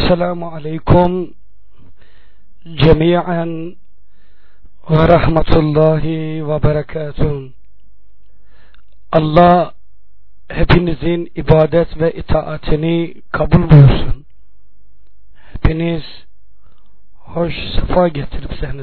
Esselamu Aleyküm cemiyen ve rahmetullahi ve berekatuhu. Allah hepinizin ibadet ve itaatini kabul buyursun. Hepiniz hoş sefa getiripseniz.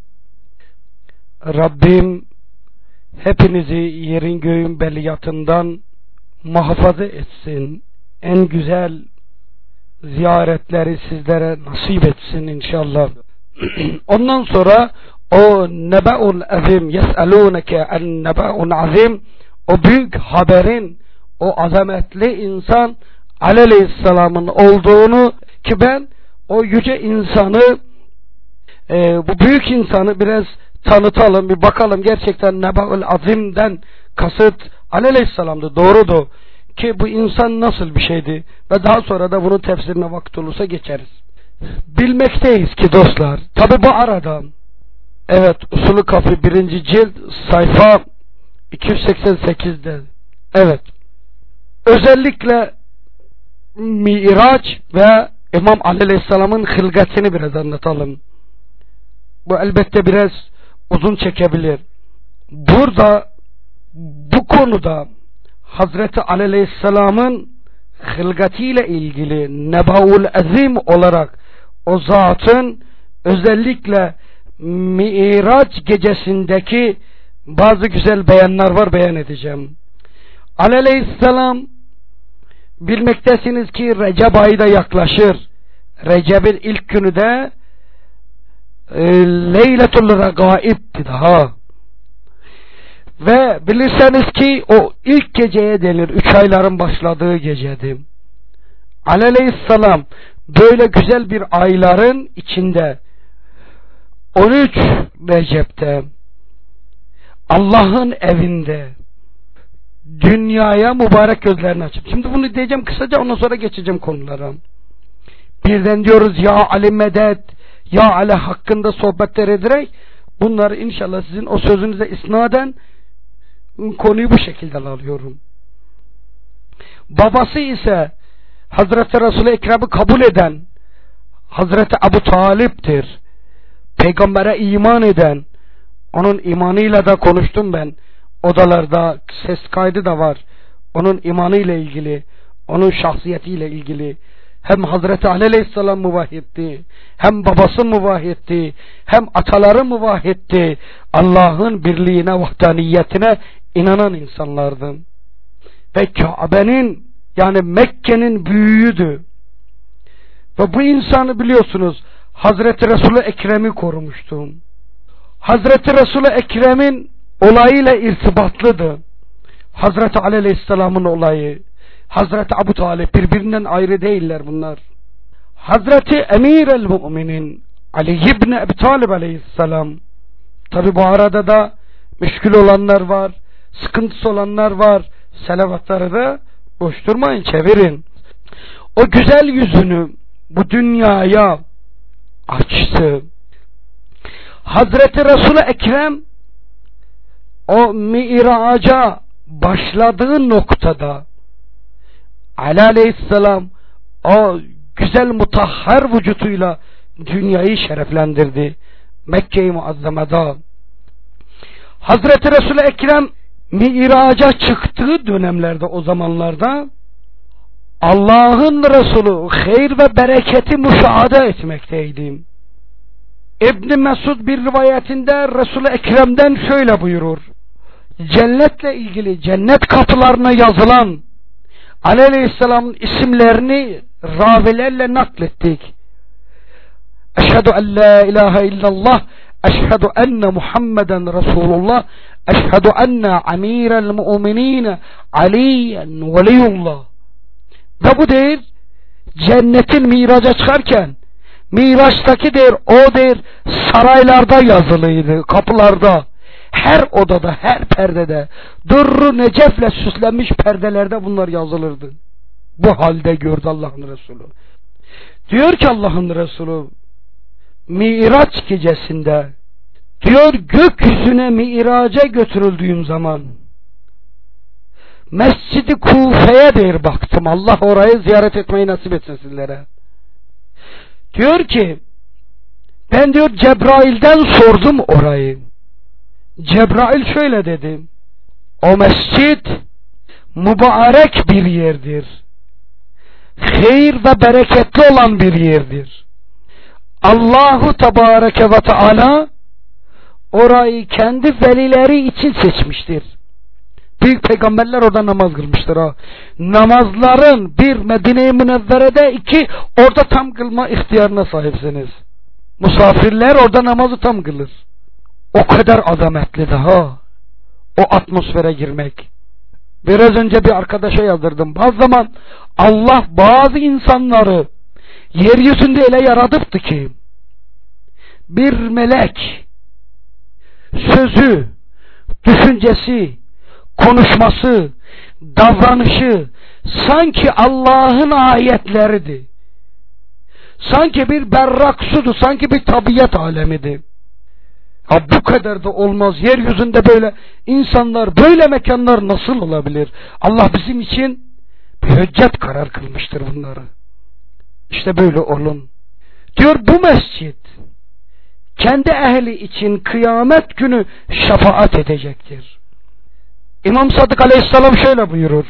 Rabbim hepinizi yerin göğün beliyatından muhafaza etsin. En güzel ziyaretleri sizlere nasip etsin inşallah. Ondan sonra o nebe'ul azim, yes'alûneke en nebe'un azim, o büyük haberin, o azametli insan Aleyhisselam'ın olduğunu, ki ben o yüce insanı, bu büyük insanı biraz tanıtalım, bir bakalım gerçekten nebe'ul azimden kasıt Aleyhisselam'dı, doğrudur. Ki bu insan nasıl bir şeydi ve daha sonra da bunun tefsirine vakit olursa geçeriz. Bilmekteyiz ki dostlar, tabi bu arada, evet, Usulü Kafi 1. cilt sayfa 288'de, evet, özellikle Miraç ve İmam Aleyhisselam'ın hılgatini biraz anlatalım. Bu elbette biraz uzun çekebilir. Burada bu konuda Hazreti Aleyhisselam'ın hılgatiyle ilgili Nebe'ul Azim olarak o zatın özellikle Miraç gecesindeki bazı güzel beyanlar var, beyan edeceğim. Aleyhisselam, bilmektesiniz ki Recep ayı da yaklaşır. Recep'in ilk günü de Leyletul Regaib'ti daha. Ve bilirseniz ki o ilk geceye denir, 3 ayların başladığı geceydi. Aleyhisselam böyle güzel bir ayların içinde 13 Recep'te Allah'ın evinde dünyaya mübarek gözlerini açıp, şimdi bunu diyeceğim kısaca, ondan sonra geçeceğim konulara. Birden diyoruz ya Ali medet, ya Ali hakkında sohbetler ederek, bunları inşallah sizin o sözünüze isnaden konuyu bu şekilde alıyorum. Babası ise Hazreti Resul-i Ekrem'i kabul eden Hazreti Ebu Talip'tir. Peygambere iman eden, onun imanıyla da konuştum ben. Odalarda ses kaydı da var. Onun imanıyla ilgili, onun şahsiyetiyle ilgili. Hem Hazreti Aleyhisselam muvahhitti, hem babası muvahhitti, hem ataları muvahhitti. Allah'ın birliğine, vahdaniyetine inanan insanlardı. Ve Kabe'nin, yani Mekke'nin büyüğüydü. Ve bu insanı biliyorsunuz Hazreti Resul-i Ekrem'i korumuştu. Hazreti Resul-i Ekrem'in olayıyla irtibatlıdır. Hazreti Aleyhisselam'ın olayı, Hazreti Ebu Talib, birbirinden ayrı değiller bunlar. Hazreti Emir el-Mu'minin Ali ibn Ebu Talib Aleyhisselam, tabi bu arada da müşkül olanlar var, sıkıntısı olanlar var, selavatları da boş durmayın, çevirin. O güzel yüzünü bu dünyaya açtı. Hazreti Resul-i Ekrem o Miraca başladığı noktada Aleyhisselam o güzel mutahhar vücutuyla dünyayı şereflendirdi. Mekke-i Muazzama'da Hazreti Resul-i Ekrem Miraca çıktığı dönemlerde, o zamanlarda Allah'ın Resulü hayır ve bereketi müşahede etmekteydi. İbn Mesud bir rivayetinde Resul-i Ekrem'den şöyle buyurur: cennetle ilgili, cennet kapılarına yazılan Aleyhisselam'ın isimlerini ravilerle naklettik. Eşhedü en la ilahe illallah, eşhedü enne Muhammeden Resulullah, eşhedü enne amirel mu'minine aliyen veliyullah. Ve bu der, cennetin miraca çıkarken, Miraç'taki der, o der, saraylarda yazılıydı, kapılarda, her odada, her perdede, Durr-u Necef'le süslenmiş perdelerde bunlar yazılırdı. Bu halde gördü Allah'ın Resulü. Diyor ki Allah'ın Resulü, Miraç gecesinde, diyor, gökyüzüne Miraca götürüldüğüm zaman, Mescid-i Kufe'ye der baktım. Allah orayı ziyaret etmeyi nasip etsin sizlere. Diyor ki ben diyor Cebrail'den sordum orayı. Cebrail şöyle dedi. O mescit mübarek bir yerdir. Hayır ve bereketli olan bir yerdir. Allahu Tebareke ve Teala orayı kendi velileri için seçmiştir. Büyük peygamberler orada namaz kılmıştır ha. Namazların bir Medine-i Münevvere'de, iki orada tam kılma ihtiyarına sahipsiniz. Misafirler orada namazı tam kılır. O kadar azametli daha o atmosfere girmek. Biraz önce bir arkadaşa yazdırdım. Bazı zaman Allah bazı insanları yeryüzünde öyle yaratıptı ki bir melek sözü, düşüncesi, konuşması, davranışı sanki Allah'ın ayetleridir. Sanki bir berrak sudur, sanki bir tabiat alemidir. Ha, bu kadar da olmaz. Yeryüzünde böyle insanlar, böyle mekanlar nasıl olabilir? Allah bizim için bir hüccet karar kılmıştır bunları. İşte böyle olun. Diyor bu mescit kendi ehli için kıyamet günü şefaat edecektir. İmam Sadık Aleyhisselam şöyle buyurur.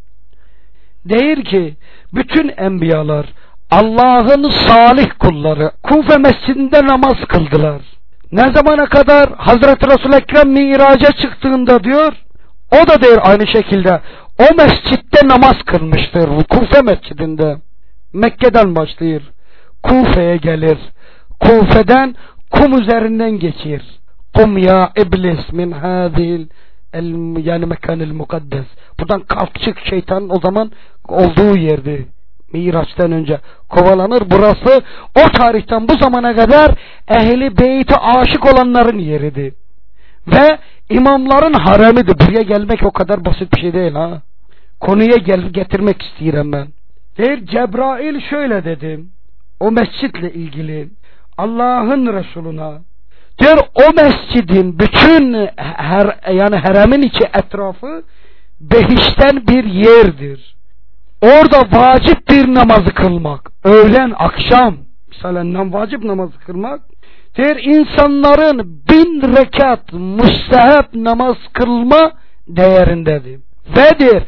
Der ki bütün enbiyalar, Allah'ın salih kulları Kufe mescidinde namaz kıldılar. Ne zamana kadar? Hazreti Resul-i Ekrem Miraç'a çıktığında diyor, o da der aynı şekilde o mescitte namaz kılmıştır. Kufe mescidinde. Mekke'den başlayır, Kufe'ye gelir, Kufe'den kum üzerinden geçir. Kum ya iblis min hadil yani mekanil mukaddes. Buradan kalk çık, şeytan o zaman olduğu yerdi. Miraç'tan önce kovalanır. Burası o tarihten bu zamana kadar ehli beyti aşık olanların yeridir. Ve imamların haremidir. Buraya gelmek o kadar basit bir şey değil ha. Konuya getirmek istiyorum ben. Der Cebrail şöyle dedi. O mescitle ilgili Allah'ın Resuluna. Der o mescidin bütün yani haremin içi etrafı behişten bir yerdir. Orada vacip bir namazı kılmak, öğlen, akşam, mesela vacip namazı kılmak, der insanların 1000 rekat müstehap namaz kılma değerindedir. Ve der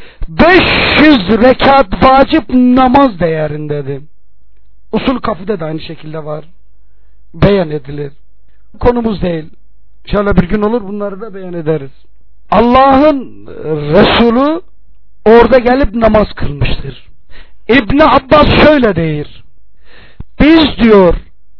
500 rekat vacip namaz değerindedir. Usul Kafi'de de aynı şekilde var. Beyan edilir. Konumuz değil. İnşallah bir gün olur bunları da beyan ederiz. Allah'ın Resulü orada gelip namaz kılmıştır. İbn Abbas şöyle deyir. Biz diyor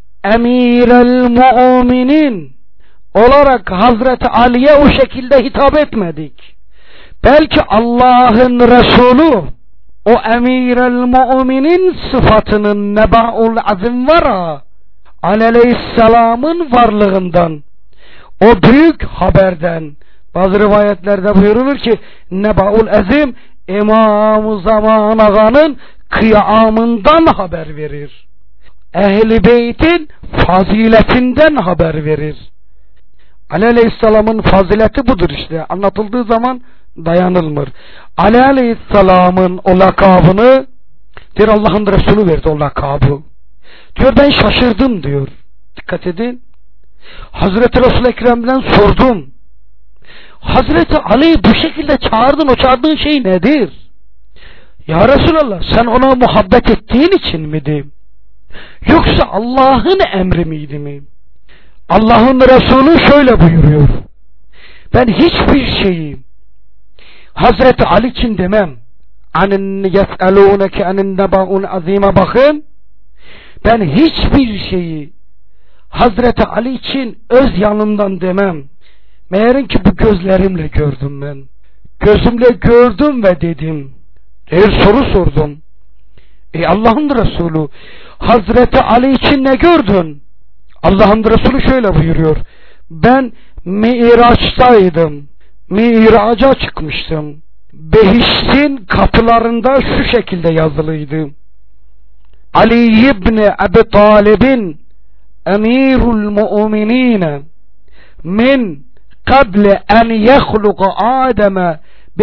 Emirel Mu'minin olarak Hazreti Ali'ye o şekilde hitap etmedik. Belki Allah'ın Resulü o Emirel Mu'minin sıfatının Neba'ul Azim var ha, Aleyhisselam'ın varlığından, o büyük haberden, bazı rivayetlerde buyurulur ki Neba'ul Azim İmam-ı Zaman Ağa'nın kıyamından haber verir. Ehl-i Beyt'in faziletinden haber verir. Ali Aleyhisselam'ın fazileti budur işte. Anlatıldığı zaman dayanılmır. Ali Aleyhisselam'ın o lakabını diyor Allah'ın Resulü verdi o lakabı. Diyor ben şaşırdım diyor. Dikkat edin. Hazreti Resul-i Ekrem'den sordum. Hazreti Ali'yi bu şekilde çağırdın, o çağırdığın şey nedir? Ya Resulallah sen ona muhabbet ettiğin için miydi? Yoksa Allah'ın emri miydi mi? Allah'ın Resulü şöyle buyuruyor. Ben hiçbir şeyi Hazreti Ali için demem. Anin yes'alûneke anin neba'un azîme bakın. Ben hiçbir şeyi Hazreti Ali için öz yanımdan demem. Meğerin ki bu gözlerimle gördüm ben. Gözümle gördüm ve dedim. Soru sordum. Allah'ın Resulü Hazreti Ali için ne gördün? Allah'ın Resulü şöyle buyuruyor. Ben Miraç'taydım. Miraç'a çıkmıştım. Behiştin kapılarında şu şekilde yazılıydı. Ali ibn Abi Talib'in Emirul Mu'minine min قبل أن يخلق آدم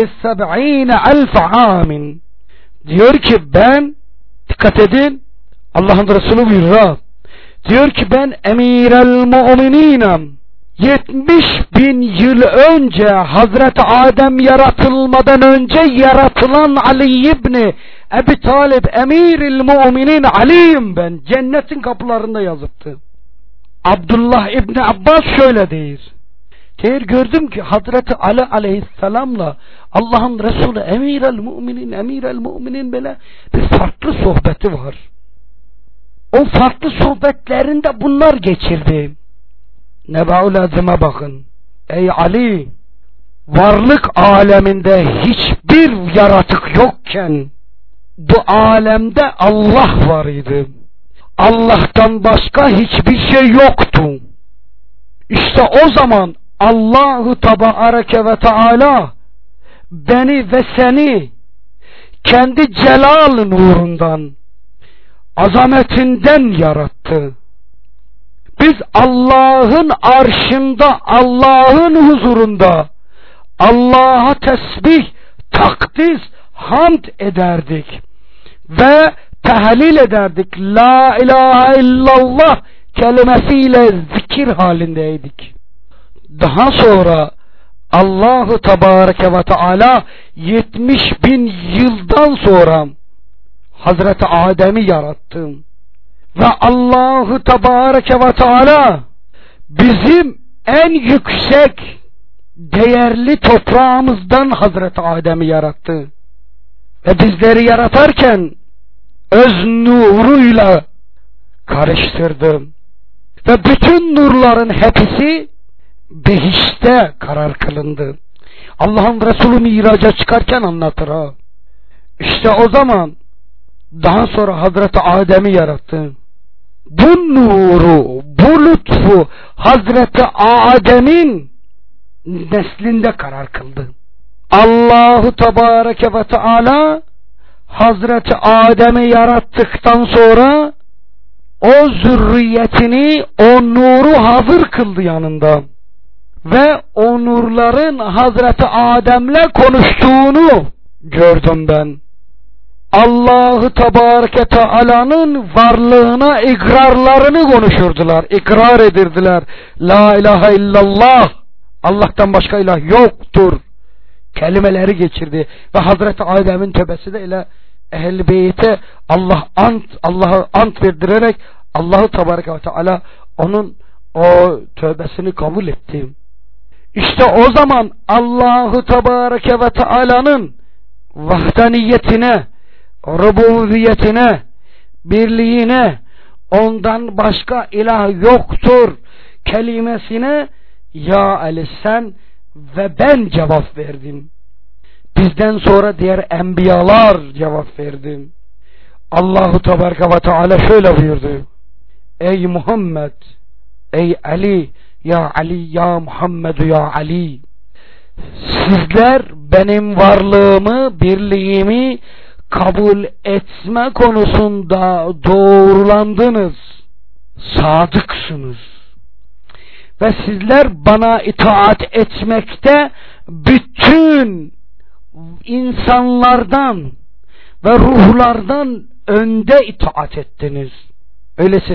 ب70.000 عام. Diyor ki ben, dikkat edin, Allah'ın Resulü buyuruyor. Diyor ki ben emirel mu'mininem. 70.000 yıl önce Hazreti Adem yaratılmadan önce yaratılan Ali İbni Ebi Talib emiril mu'minin Ali'yim ben. Cennetin kapılarında yazıptı. Abdullah İbni Abbas şöyle der. Gördüm ki Hazreti Ali aleyhisselamla Allah'ın Resulü emirel müminin böyle bir farklı sohbeti var. O farklı sohbetlerinde bunlar geçirdi. Nebaul Azim'e bakın. Ey Ali, varlık aleminde hiçbir yaratık yokken bu alemde Allah var idi. Allah'tan başka hiçbir şey yoktu. İşte o zaman Allahu Tebareke ve Teala beni ve seni kendi celal nurundan, azametinden yarattı. Biz Allah'ın arşında, Allah'ın huzurunda Allah'a tesbih, takdis, hamd ederdik ve tehlil ederdik. La ilahe illallah kelimesiyle zikir halindeydik. Daha sonra Allahu Tebareke ve Teala 70.000 yıldan sonra Hazreti Adem'i yarattı. Ve Allahu Tebareke ve Teala bizim en yüksek değerli toprağımızdan Hazreti Adem'i yarattı. Ve bizleri yaratarken öz nuruyla karıştırdı. Ve bütün nurların hepsi behişte karar kılındı. Allah'ın Resulü miraca çıkarken anlatır ha. İşte o zaman daha sonra Hazreti Adem'i yarattı. Bu nuru, bu lütfu Hazreti Adem'in neslinde karar kıldı. Allahu Tebareke ve Teala Hazreti Adem'i yarattıktan sonra o zürriyetini, o nuru hazır kıldı yanında. Ve o nurların Hazreti Adem'le konuştuğunu gördüm ben. Allahu Tebareke Teala'nın varlığına ikrarlarını konuşurdular. İkrar edirdiler. La ilahe illallah. Allah'tan başka ilah yoktur. Kelimeleri geçirdi. Ve Hazreti Adem'in tövbesi de ile Ehl-i Beyt'e Allah'a ant verdirerek Allahu Tebareke ve Teala onun o tövbesini kabul etti. İşte o zaman Allahu Tebareke ve Teala'nın vahdaniyetine, rububiyetine, birliğine, ondan başka ilah yoktur kelimesine ya Ali sen ve ben cevap verdim. Bizden sonra diğer enbiyalar cevap verdi. Allahu Tebareke ve Teala şöyle buyurdu. Ey Muhammed, ey Ali, ya Ali, ya Muhammed, ya Ali. Sizler benim varlığımı, birliğimi kabul etme konusunda doğrulandınız. Sadıksınız. Ve sizler bana itaat etmekte bütün insanlardan ve ruhlardan önde itaat ettiniz. Öyleyse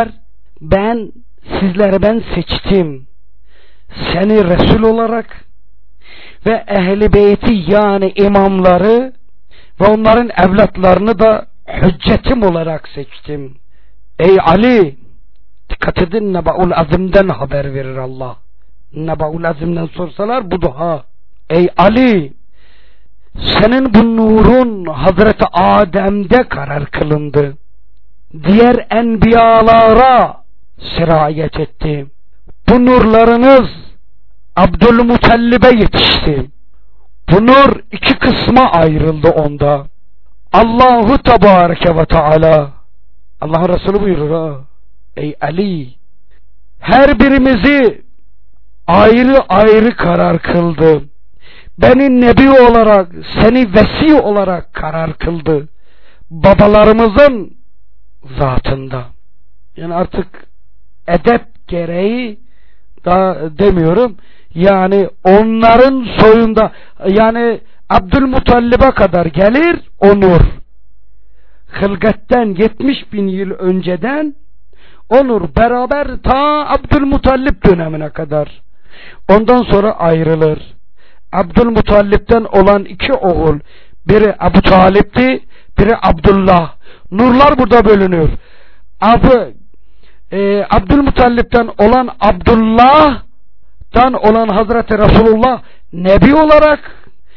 sizleri ben seçtim. Seni Resul olarak ve Ehl-i Beyti yani imamları ve onların evlatlarını da hüccetim olarak seçtim. Ey Ali, dikkat edin, Nebaul Azim'den haber verir Allah. Nebaul Azim'den sorsalar bu dua. Ey Ali, senin bu nurun Hazreti Adem'de karar kılındı. Diğer enbiyalara sirayet etti. Bu nurlarınız Abdülmutallib'e yetişti. Bu nur iki kısma ayrıldı onda. Allahu Tebareke ve Teala, Allah'ın Resulü buyurur. Ey Ali, her birimizi ayrı ayrı karar kıldı. Beni nebi olarak, seni vesi olarak karar kıldı. Babalarımızın zatında. Yani artık edep gereği da demiyorum. Yani onların soyunda, yani Abdülmutallib'e kadar gelir o nur. hılgatten 70 bin yıl önceden olur beraber ta Abdülmutallip dönemine kadar. Ondan sonra ayrılır. Abdülmutallip'ten olan iki oğul, biri Ebu Talip'ti, biri Abdullah. Nurlar burada bölünüyor. Abdülmutallip'ten olan Abdullah'tan olan Hazreti Resulullah Nebi olarak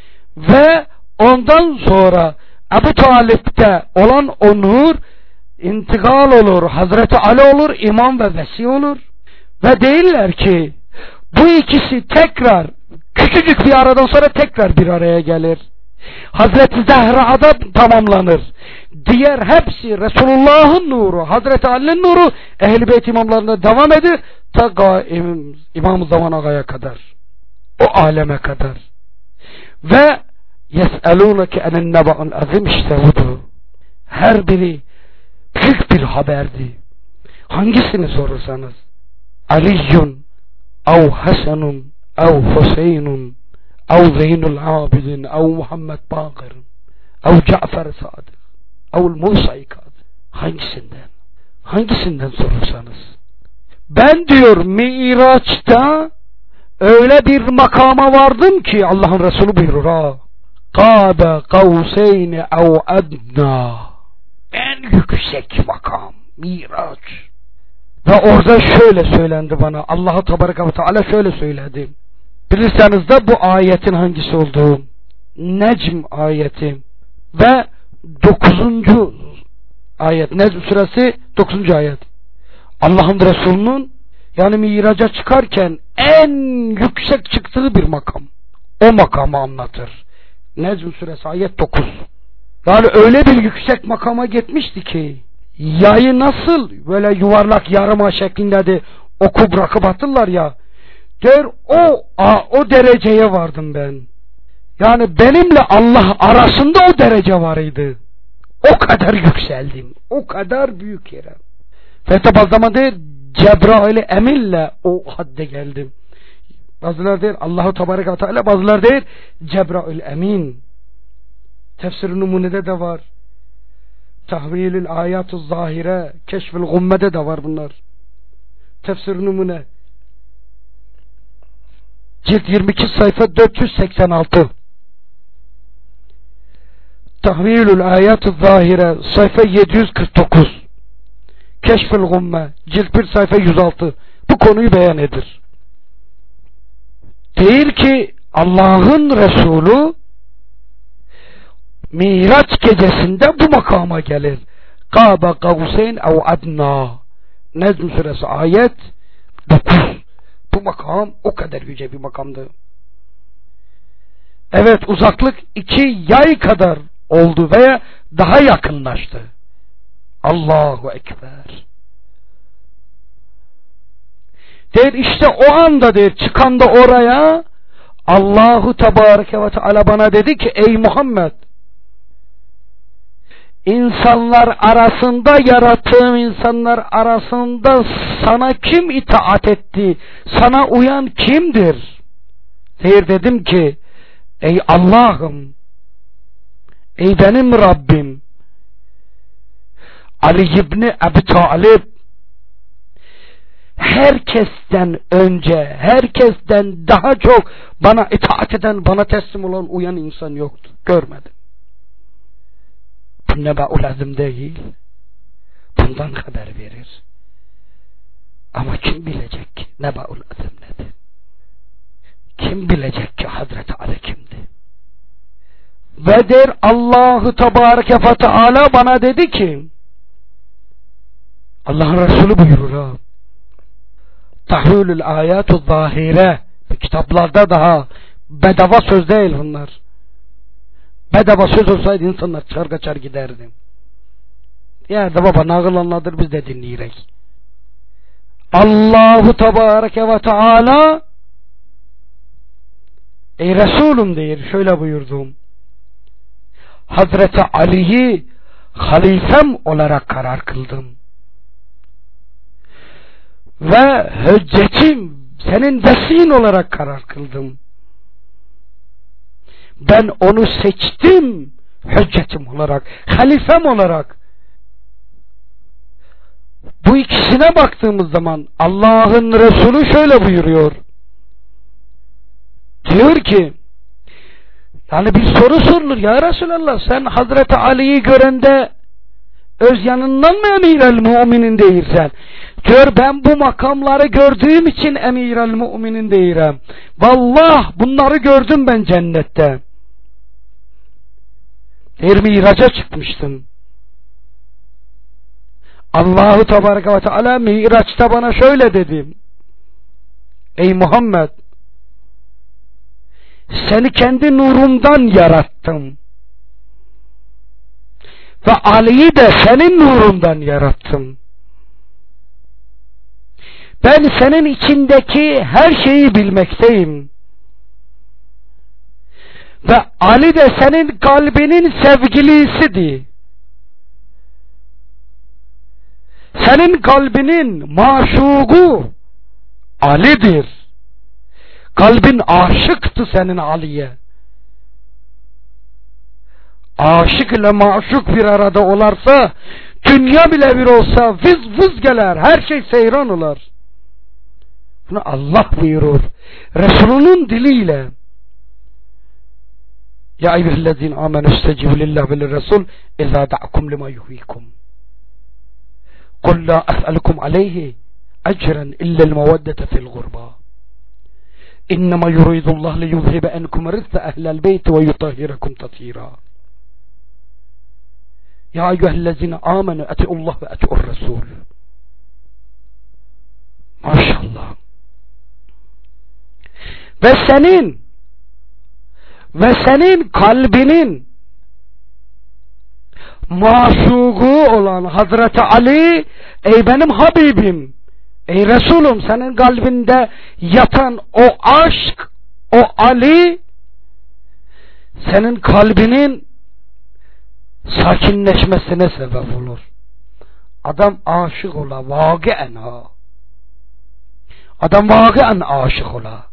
ve ondan sonra Ebu Talip'te olan o nur intikal olur, Hazreti Ali olur, imam ve vesi olur. Ve değiller ki bu ikisi tekrar küçücük bir aradan sonra tekrar bir araya gelir. Hazreti Zehra'da tamamlanır. Diğer hepsi Resulullah'ın nuru, Hazreti Ali'nin nuru Ehl-i Beyt imamlarında devam edir ta İmam-ı Zaman Ağa'ya kadar, o aleme kadar. Ve yes'elûneke enen neba'un azim, işte budur. Her biri büyük bir haberdi. Hangisini sorursanız, Aliyyun ev Hasanun ev Hüseyinun ev Zeynul Abidin ev Muhammed Bakır'ın ev Cafer Sadık ev Musa-i Kadir, hangisinden sorursanız, ben diyor Miraç'ta öyle bir makama vardım ki Allah'ın Resulü buyurur ha, Kâbe kavseyni ev adna, en yüksek makam Miraç. Ve orada şöyle söylendi bana, Allah-u Tebareke ve Teala şöyle söyledi. Bilirseniz de bu ayetin hangisi olduğu, Necm ayeti ve 9. ayet, Necm suresi 9. ayet. Allah'ın Resulü'nün yani Miraç'a çıkarken en yüksek çıktığı bir makam. O makamı anlatır. Necm suresi ayet 9. Yani öyle bir yüksek makama gitmişti ki, yayı nasıl böyle yuvarlak yarıma şeklindedir, oku bırakıp atırlar ya, der o dereceye vardım ben. Yani benimle Allah arasında o derece var idi. O kadar yükseldim. O kadar büyük yere. Ve bazı zaman der Cebrail-i Emin'le o hadde geldim. Bazıları der Allah-u Tebareke ve Teala, bazıları der Cebrail Emin. Tefsir-i Numune'de de var. Tahvilül Ayat-ı Zahire, Keşf-ül Gumme'de de var bunlar. Tefsir-i Numune cilt 22 sayfa 486. Tahvilül Ayat-ı Zahire sayfa 749. Keşf-ül Gumme cilt 1 sayfa 106. Bu konuyu beyan edir. Değil ki Allah'ın Resulü Miraç gecesinde bu makama gelir. Kâbe kavseyn ev adna. Necm suresi ayet 9. Bu makam o kadar yüce bir makamdı. Evet, uzaklık 2 yay kadar oldu veya daha yakınlaştı. Allahu Ekber. Der işte o anda der çıkan da oraya Allahu Tebareke ve Teala bana dedi ki ey Muhammed, İnsanlar arasında, yarattığım insanlar arasında sana kim itaat etti? Sana uyan kimdir? Dedim ki ey Allah'ım, ey benim Rabbim, Ali İbni Ebu Talib herkesten önce, herkesten daha çok bana itaat eden, bana teslim olan, uyan insan yoktu. Görmedim. Bu Nebe'ul Azim değil. Bundan haber verir. Ama kim bilecek ki Nebe'ul Azim nedir? Kim bilecek ki Hazreti Ali kimdi? Ve der Allah-u Tebareke ve Teala bana dedi ki, Allah'ın Resulü buyurur ha, Tahvilül Ayat-ı Zahire, kitaplarda daha bedava söz değil bunlar. Bedava söz olsaydı insanlar çıkar kaçar giderdi. Yerde baba nağıl anladır, biz de dinleyerek. Allahu Tebareke ve Teala ey Resulüm deyir, şöyle buyurdum. Hazreti Ali'yi halifem olarak karar kıldım. Ve hüccetim, senin vesin olarak karar kıldım. Ben onu seçtim hüccetim olarak, halifem olarak. bu ikisine baktığımız zaman Allah'ın Resulü şöyle buyuruyor. Diyor ki, yani bir soru sorulur. Ya Resulallah, sen Hazreti Ali'yi görende öz yanından mı emir-el müminin değilsen? Diyor, ben bu makamları gördüğüm için emir-el müminin değilim. Vallahi bunları gördüm ben cennette. Bir miraca çıkmıştım. Allahu Tebareke ve Teala Miraç'ta bana şöyle dedi. Ey Muhammed, seni kendi nurumdan yarattım. Ve Ali'yi de senin nurundan yarattım. Ben senin içindeki her şeyi bilmekteyim. Ve Ali de senin kalbinin sevgilisidir. Senin kalbinin maşuğu Ali'dir. Kalbin aşıktı senin Ali'ye. Aşık ile maşuk bir arada olarsa, dünya bile bir olsa vız vız gelir, her şey seyran olur. Bunu Allah buyurur Resulünün diliyle. Ya eyyühellezine amenu istecibu lillahi ve lirresul izâ da'akum lima yuhyikum. Kul la es'alukum aleyhi ecren illel meveddete fil gurba. İnnemâ yuridullah li yuzhibe enkum rizze ehlel beyti ve yutahhirakum tathîrâ. Ya eyyühellezine amenu eti'ullah ve eti'ur resul. Maşallah. Ve senin kalbinin maşuğu olan Hazreti Ali, ey benim Habibim, ey Resulüm, senin kalbinde yatan o aşk, o Ali, senin kalbinin sakinleşmesine sebep olur. Adam aşık ola, vâgıen ha. Adam vâgıen aşık ola.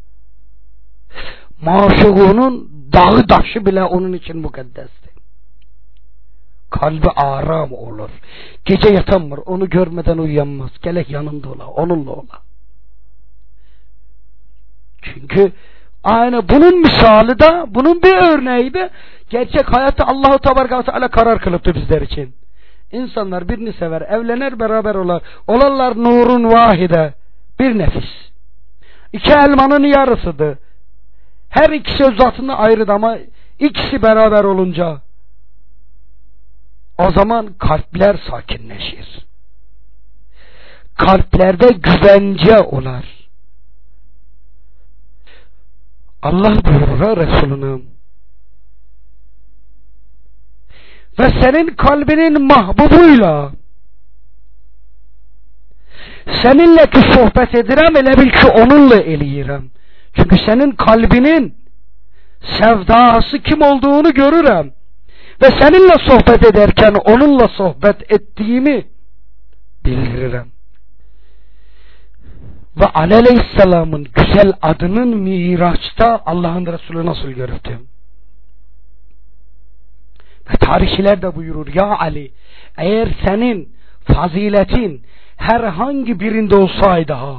Maşuğunun dağı taşı bile onun için mukaddestir. Kalbi aram olur. Gece yatamır, onu görmeden uyuyanmaz. Gelek yanında ola, onunla ola. Çünkü aynı bunun misali de, bunun bir örneği de gerçek hayatta Allah-u Tebareke ve Teala karar kılıptı bizler için. İnsanlar birini sever, evlenir, beraber olar. Olarlar nurun vahide, bir nefis. İki elmanın yarısıdır. Her ikisi öz zatında ayrıdır ama ikisi beraber olunca o zaman kalpler sakinleşir. Kalplerde güvence olar. Allah buyurur Resulüne, ve senin kalbinin mahbubuyla seninle ki sohbet edirəm, elə bil ki onunla eləyirəm. Çünkü senin kalbinin sevdası kim olduğunu görürüm. Ve seninle sohbet ederken onunla sohbet ettiğimi bildiririm. Ve Ali Aleyhisselam'ın güzel adının Miraç'ta Allah'ın Resulü nasıl görüldü? Ve tarihçiler de buyurur, ya Ali, eğer senin faziletin herhangi birinde olsaydı ha,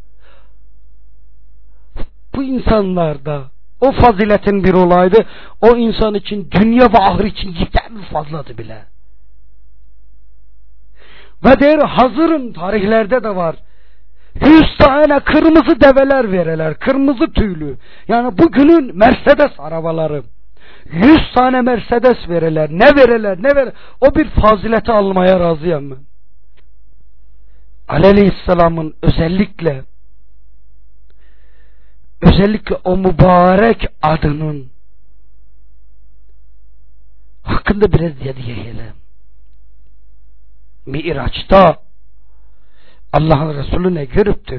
bu insanlarda o faziletin bir olaydı, o insan için dünya ve ahiret için yeterli fazladı bile. Ve der, hazırım, tarihlerde de var, 100 tane kırmızı develer vereler, kırmızı tüylü. Yani bugünün Mercedes arabaları, 100 tane Mercedes vereler, ne vereler, ne vereler, o bir fazileti almaya razıyım ben. Ali Aleyhisselam'ın özellikle o mübarek adının hakkında biraz diyelim. Miraç'ta Allah'ın Resulü ne görüptü?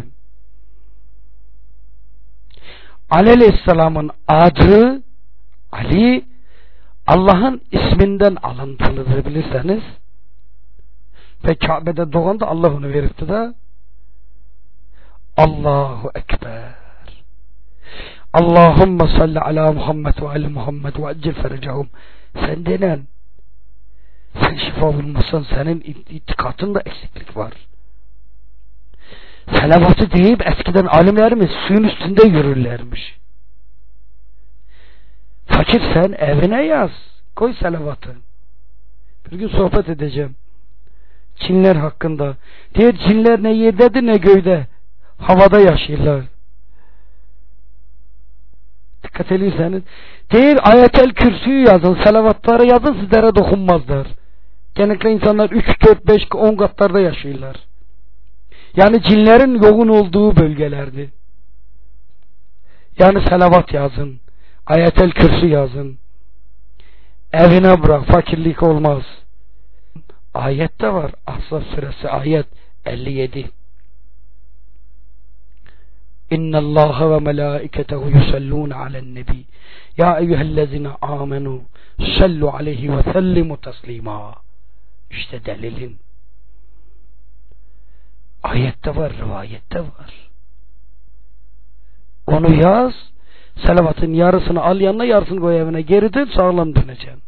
Ali Aleyhisselam'ın adı Ali, Allah'ın isminden alıntılıdır bilirseniz. Ve Kabe'de doğan da Allah onu veripti de Allahu Ekber. Allahümme salli ala Muhammed ve ali Muhammed ve accil ferecahum. Sen denen, sen şifa bulmasan senin itikadında eksiklik var. Salavatı deyip eskiden alimlerimiz suyun üstünde yürürlermiş. Fakir sen evine yaz. Koy salavatı. Bir gün sohbet edeceğim. Cinler hakkında. Diğer cinler ne yerdedir ne göğde. Havada yaşıyorlar. Dikkat edirseniz. Diğer ayetel kürsüyü yazın. Salavatları yazın, sizlere dokunmazlar. Genellikle insanlar 3, 4, 5, 10 katlarda yaşıyorlar. Yani cinlerin yoğun olduğu bölgelerdi. Yani salavat yazın. Ayetel kürsü yazın. Evine bırak. Fakirlik olmaz. Ayette var. Ahzab suresi ayet 57. İnna Allah ve melaiketehu yusallun alen nebi. Ya eyyühellezine amenu sallu aleyhi ve sellimu teslima. İşte delilin. Ayette var, rivayette var. Onu yaz. Salavatın yarısını al yanına, yarısını koy evine. Geri dön, sağlam döneceksin.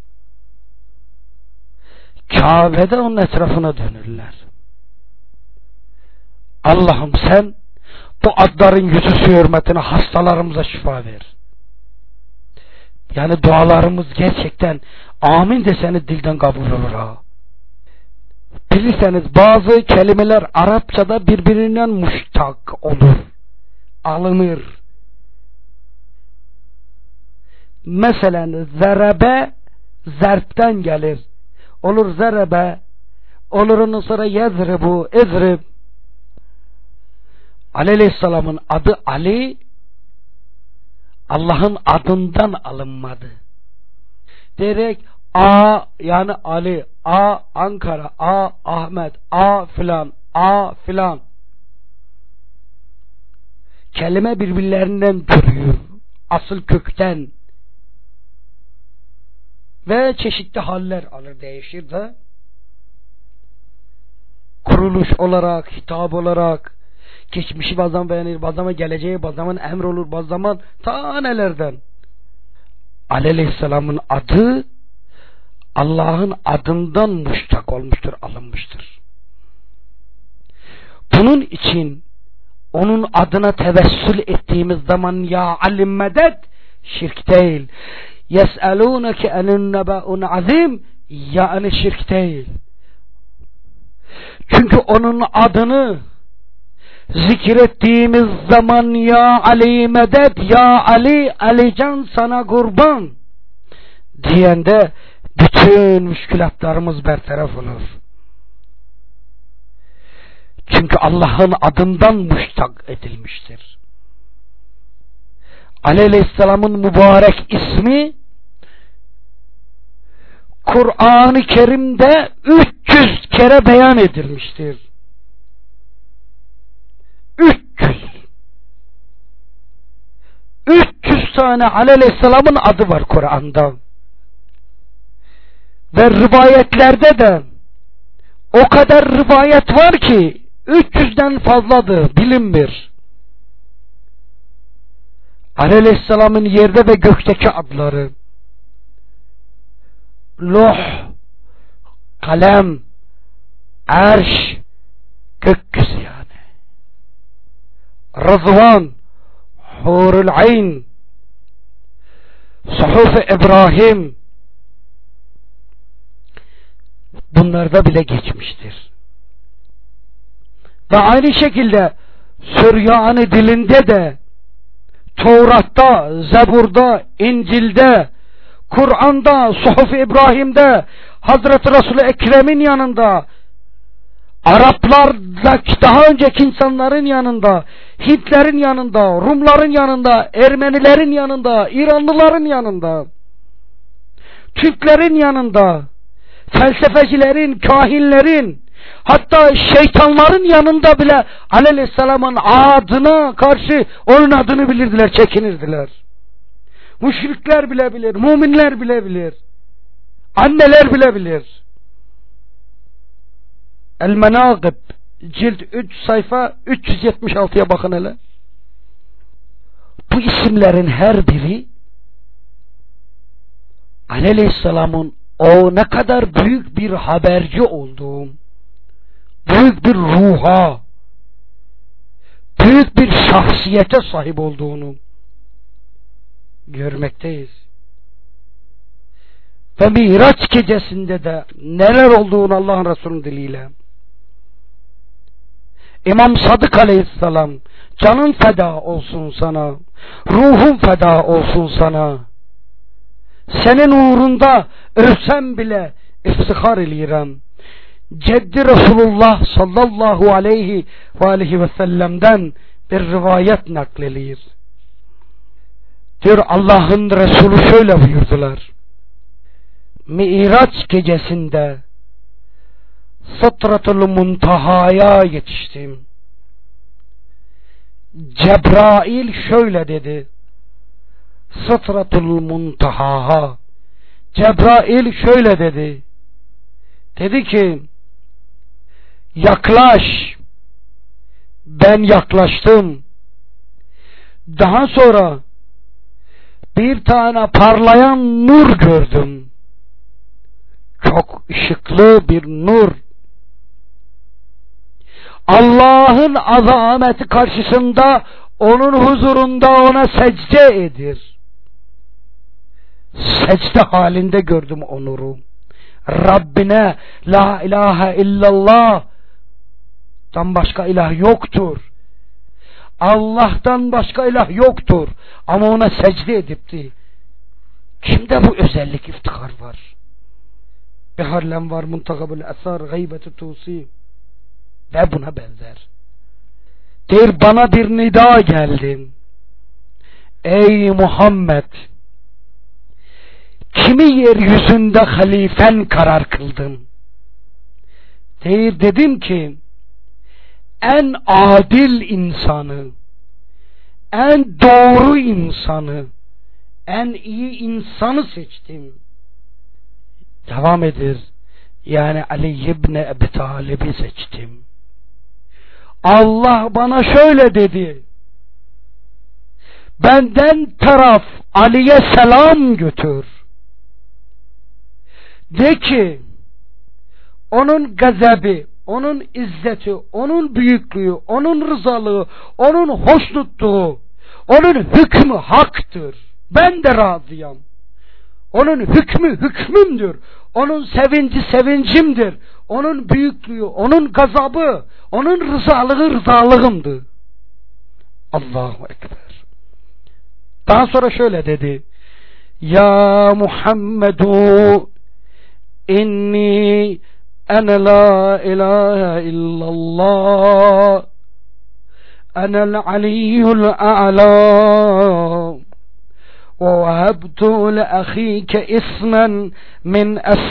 Kabe'de onun etrafına dönürler. Allah'ım sen bu adların yüzüsü hürmetine hastalarımıza şifa ver. Yani dualarımız gerçekten amin deseniz dilden kabul olur ha. Bilirseniz bazı kelimeler Arapçada birbirinden muştak olur. Alınır. Mesela zerebe zerpten gelir. Olur zerebe, olur ondan sonra yezribu, ezrib. Ali Aleyhisselam'ın adı Ali, Allah'ın adından alınmadı. Direkt A yani Ali, A Ankara, A Ahmet, A filan, A filan. Kelime birbirlerinden türüyor. Asıl kökten. Ve çeşitli haller alır, değişir de. Kuruluş olarak, hitap olarak, geçmişi bazı zaman beğenir, bazı zaman geleceği, bazı zaman emr olur, bazı zaman ta nelerden. Ali Aleyhisselam'ın adı Allah'ın adından muştak olmuştur, alınmıştır. Bunun için onun adına tevessül ettiğimiz zaman ya alim medet şirk değil. Yes'elûneke enün nebâ'un azim yani şirk değil. Çünkü onun adını zikrettiğimiz zaman ya Ali medet, ya Ali, Alican sana kurban diyende bütün müşkülatlarımız bertaraf olur. Çünkü Allah'ın adından muştak edilmiştir. Ali Aleyhisselam'ın mübarek ismi Kur'an-ı Kerim'de 300 kere beyan edilmiştir. 300 tane Ali Aleyhisselam'ın adı var Kur'an'da. Ve rivayetlerde de o kadar rivayet var ki 300'den fazladır, bilinmir. Ali Aleyhisselam'ın yerde ve gökteki adları Loh, kalem, arş, gökyüzü yani. Rızvan, Hurul Ayn, Suhuf-i İbrahim, bunlarda bile geçmiştir. Ve aynı şekilde Süryani dilinde de Tevrat'ta, Zebur'da, İncil'de, Kur'an'da, Suhuf-i İbrahim'de, Hazreti Resul-i Ekrem'in yanında, Araplardaki daha önceki insanların yanında, Hintlerin yanında, Rumların yanında, Ermenilerin yanında, İranlıların yanında, Türklerin yanında, felsefecilerin, kahinlerin, hatta şeytanların yanında bile Ali Aleyhisselam'ın adına karşı onun adını bilirdiler, çekinirdiler. Müşrikler bile bilir, müminler bile bilir, anneler bile bilir. El-Menâgib cilt 3 sayfa 376'ya bakın hele. Bu isimlerin her biri Ali Aleyhisselam'ın o ne kadar büyük bir haberci olduğu, büyük bir ruha, büyük bir şahsiyete sahip olduğunu görmekteyiz. Ve Miraç gecesinde de neler olduğunu Allah'ın Resulü'nün diliyle. İmam Sadık Aleyhisselam, canın feda olsun sana, ruhun feda olsun sana. Senin uğrunda ölsem bile iftihar eləyirəm. Ceddi Resulullah sallallahu aleyhi ve sellem'den bir rivayet nakledilir. Diyor, Allah'ın Resulü şöyle buyurdular. Miraç gecesinde Sıdratul Muntaha'ya yetiştim. Cebrail şöyle dedi. Sıdratul Muntaha. Cebrail şöyle dedi. Dedi ki, yaklaş. Ben yaklaştım. Daha sonra bir tane parlayan nur gördüm. Çok ışıklı bir nur. Allah'ın azameti karşısında, onun huzurunda ona secde edir. Secde halinde gördüm o nuru. Rabbine la ilahe illallah dan başka ilah yoktur. Allah'tan başka ilah yoktur. Ama ona secde edipti. Kimde bu özellik, iftihar var? Beharlem var, muntakabül esar, gaybeti tusi ve buna benzer. Der, bana bir nida geldi. Ey Muhammed, kimi yeryüzünde halifen karar kıldın? Der, dedim ki en adil insanı, en doğru insanı, en iyi insanı seçtim. Devam edir. Yani Ali İbni Ebi Talib'i seçtim. Allah bana şöyle dedi. Benden taraf Ali'ye selam götür. De ki, onun gazebi, onun izzeti, onun büyüklüğü, onun rızalığı, onun hoşnutluğu, onun hükmü haktır. Ben de razıyım. Onun hükmü hükmümdür. Onun sevinci sevincimdir. Onun büyüklüğü, onun gazabı, onun rızalığı rızalığımdır. Allahu Ekber. Daha sonra şöyle dedi. Ya Muhammedu inni ene la ilahe illallah enel aliyyul a'la وَوَهَبْتُ لَأَخِيكَ إِسْمًا مِنْ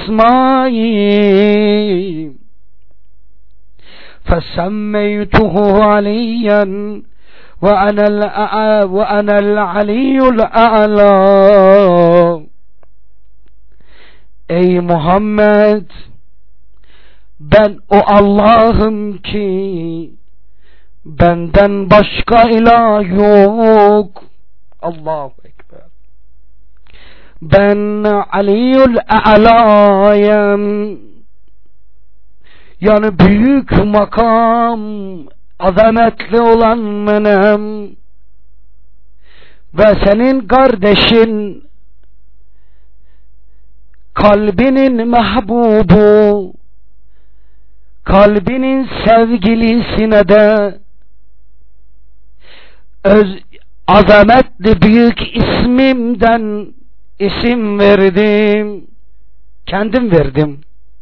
أَسْمَائِي فَسَمَّيْتُهُ عَلِيًّا وَأَنَا الْعَلِيُّ الْأَعْلَى. Ey Muhammed, ben o Allah'ım ki benden başka ilah yok. Allahu Ekber. Ben Ali'ül A'lâyım. Yani büyük makam, azametli olan benim. Ve senin kardeşin, kalbinin mahbubu, kalbinin sevgilisine de azametli büyük ismimden isim verdim. Kendim verdim.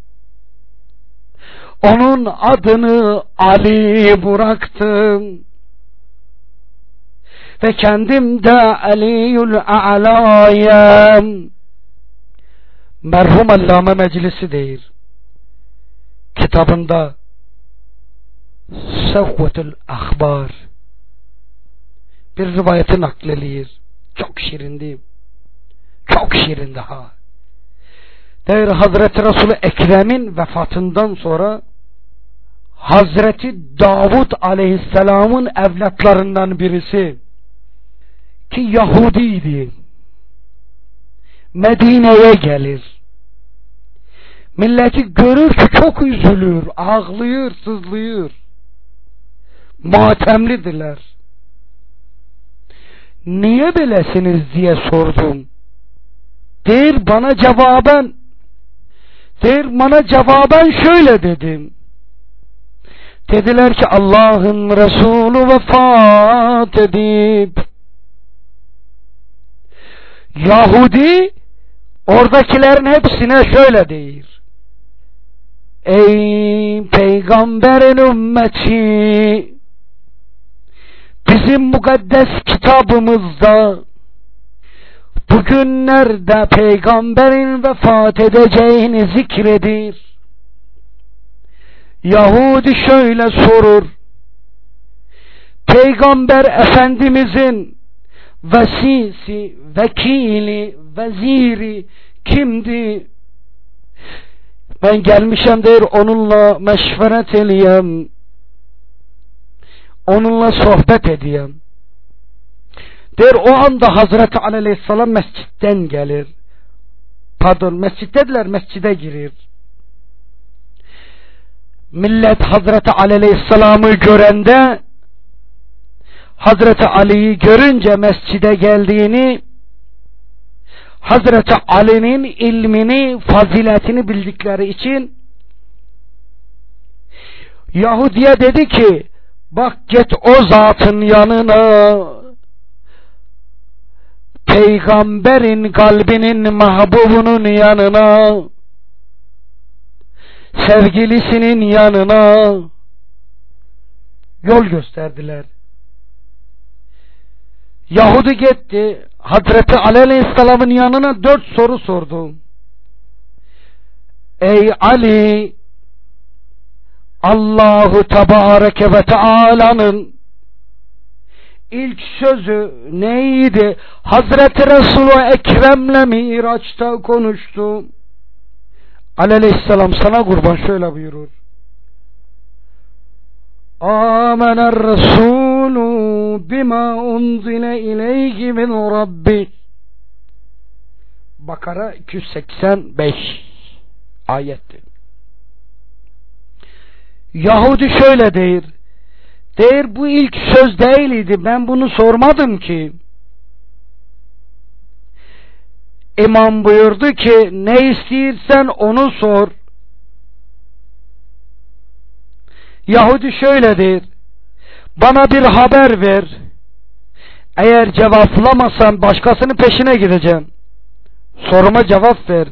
Onun adını Ali bıraktım. Ve kendim de Ali'ül A'lâyım. Merhum Allame Meclisi değil. Kitabında Sevvetül Ahbar bir rivayeti nakledilir. Çok şirindi. Çok şirindi ha. Der, Hazreti Resul-i Ekrem'in vefatından sonra Hazreti Davud Aleyhisselam'ın evlatlarından birisi ki Yahudiydi, Medine'ye gelir. Milleti görür ki çok üzülür, ağlıyor, sızlıyor. matemlidirler. Niye böylesiniz diye sordum. Bana cevaben şöyle dedim. Dediler ki Allah'ın Resulü vefat edip, Yahudi oradakilerin hepsine şöyle deyir: ey peygamberin ümmeti, bizim mukaddes kitabımızda bugünlerde peygamberin vefat edeceğini zikredir. Yahudi şöyle sorur: Peygamber Efendimizin vesisi, vekili, veziri kimdi? Ben gelmişim der, onunla meşveret edeyim, onunla sohbet edeyim. Der, o anda Hazreti Ali Aleyhisselam mescitten gelir. Mescittediler, mescide girir. Millet Hazreti Ali Aleyhisselam'ı görende, Hazreti Ali'yi görünce mescide geldiğini, Hazreti Ali'nin ilmini, faziletini bildikleri için Yahudi'ye dedi ki, bak git o zatın yanına, peygamberin kalbinin mahbubunun yanına, sevgilisinin yanına yol gösterdiler. Yahudi gitti Hazreti Ali Aleyhisselam'ın yanına 4 soru sordu. Ey Ali, Allahu Tebareke ve Teala'nın ilk sözü neydi? Hazreti Resulü Ekrem'le Miraç'ta konuştu. Ali Aleyhisselam sana kurban şöyle buyurur: Âmener Resulü bima unzile ileyhi min Rabbi. Bakara 285 ayettir. Yahudi şöyle der, bu ilk söz değildi, ben bunu sormadım ki. İmam buyurdu ki ne istiyorsan onu sor. Yahudi şöyle der, bana bir haber ver. Eğer cevaplamazsan başkasının peşine gideceğim. Soruma cevap ver.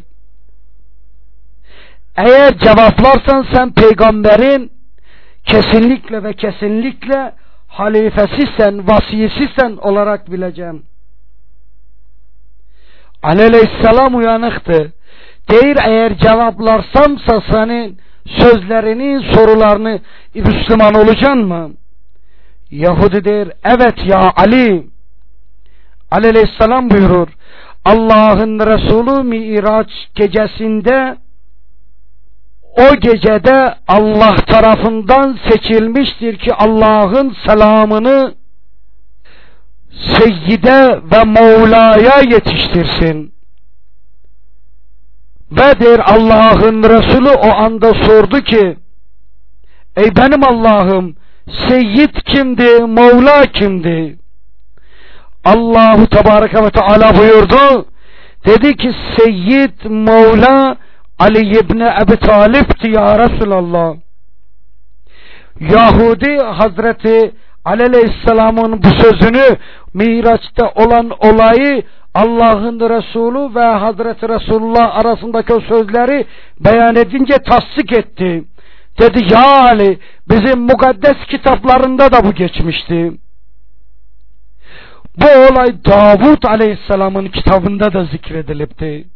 Eğer cevaplarsan sen peygamberin kesinlikle ve kesinlikle halifesisin, vasisisin olarak bileceğim. Ali Aleyhisselam uyanıktı. Deyir, eğer cevaplarsamsa senin sözlerini, sorularını Müslüman olacaksın mı? Yahudi der, evet ya Ali. Ali Aleyhisselam buyurur, Allah'ın Resulü Miraç gecesinde, o gecede Allah tarafından seçilmiştir ki Allah'ın selamını Seyyide ve Mevla'ya yetiştirsin. Ve der, Allah'ın Resulü o anda sordu ki, ey benim Allah'ım, Seyyid kimdi, Mevla kimdi? Allahu Tebareke ve Teala buyurdu, dedi ki Seyyid, Mevla Ali İbni Ebi Talib'ti ya Resulallah. Yahudi Hazreti Ali Aleyhisselam'ın bu sözünü, Miraç'ta olan olayı, Allah'ın Resulü ve Hazreti Resulullah arasındaki o sözleri beyan edince tasdik etti. Dedi ya Ali, bizim mukaddes kitaplarında da bu geçmişti. Bu olay Davud Aleyhisselam'ın kitabında da zikredilipti.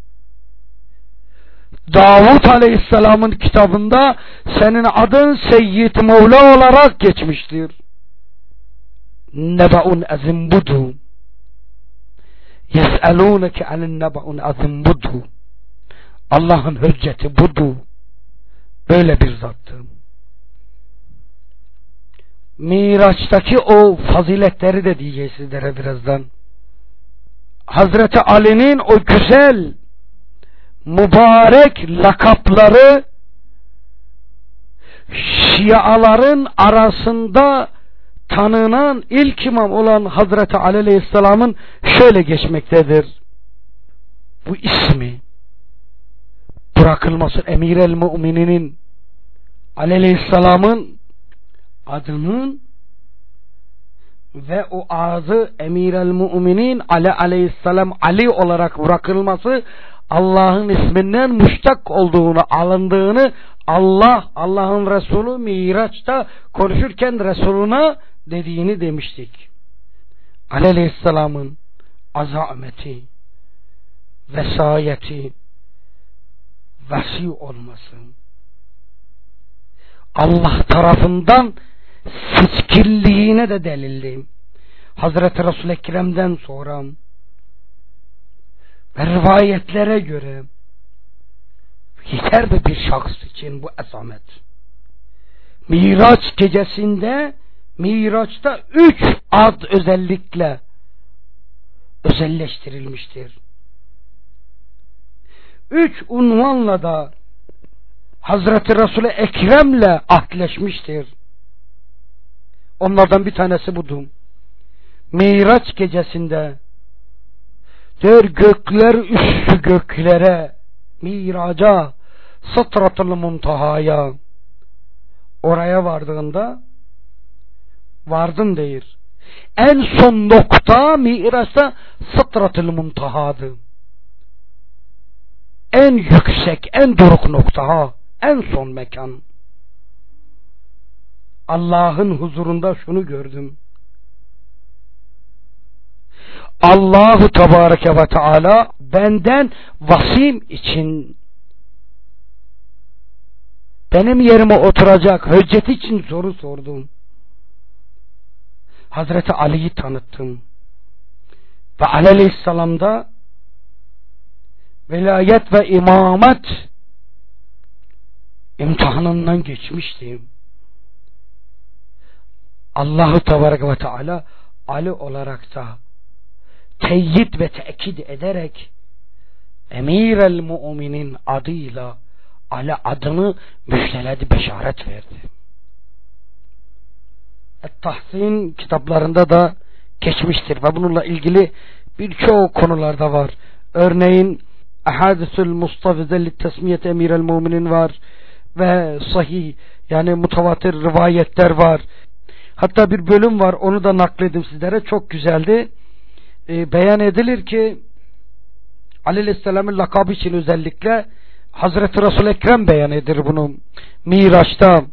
Davud Aleyhisselam'ın kitabında senin adın Seyyid Mevla olarak geçmiştir. Nebe'un azim budu. Yes'elûneke anin nebe'un azim budu. Allah'ın hücceti budu. Böyle bir zattır. Miraç'taki o faziletleri de diyeceğiz sizlere birazdan. Hazreti Ali'nin o güzel mübarek lakapları Şiaların arasında tanınan ilk imam olan Hazreti Ali Aleyhisselam'ın şöyle geçmektedir. Bu ismi bırakılması Emir el-Mu'mininin Ali Aleyhisselam'ın adının ve o adı Emir el-Mu'minin Ali Aleyhisselam Ali olarak bırakılması Allah'ın isminden müştak olduğunu, alındığını Allah'ın Resulü Miraç'ta konuşurken Resuluna dediğini demiştik. Ali Aleyhisselam'ın azameti, vesayeti, vasi olması, Allah tarafından seçkilliğine de delildi. Hazreti Resul-i Ekrem'den sonra ve rivayetlere göre yeterli bir şahıs için bu azamet. Miraç gecesinde, Miraç'ta 3 ad özellikle özelleştirilmiştir. 3 unvanla da Hazreti Resul-i Ekrem'le ahdleşmiştir. Onlardan bir tanesi budur. Miraç gecesinde der gökler üstü göklere, miraca, Sıtratul Muntaha'ya, oraya vardığında vardım deyir. En son nokta Miraç'ta Sıtratul Muntaha'dı. En yüksek, en doruk nokta, en son mekan. Allah'ın huzurunda şunu gördüm. Allahu Tebareke ve Teala benden vasim için, benim yerime oturacak hüccet için soru sordum. Hazreti Ali'yi tanıttım. Ve Ali Aleyhisselam'da velayet ve imamet imtihanından geçmiştim. Allahu Tebareke ve Teala Ali olarak da teyit ve tekid ederek Emir el-Mu'minin adıyla Ali adını müjdeledi, beşaret verdi. Et-Tahsin kitaplarında da geçmiştir ve bununla ilgili birçok konularda var. Örneğin Ahadisül Mustafize Tesmiyet Emir el-Mu'minin var ve sahih, yani mutavatir rivayetler var. Hatta bir bölüm var, onu da nakledim sizlere, çok güzeldi. Beyan edilir ki Ali Aleyhisselam'ın lakabı için özellikle Hazreti Resul-i Ekrem beyan edir bunu. Miraç'ta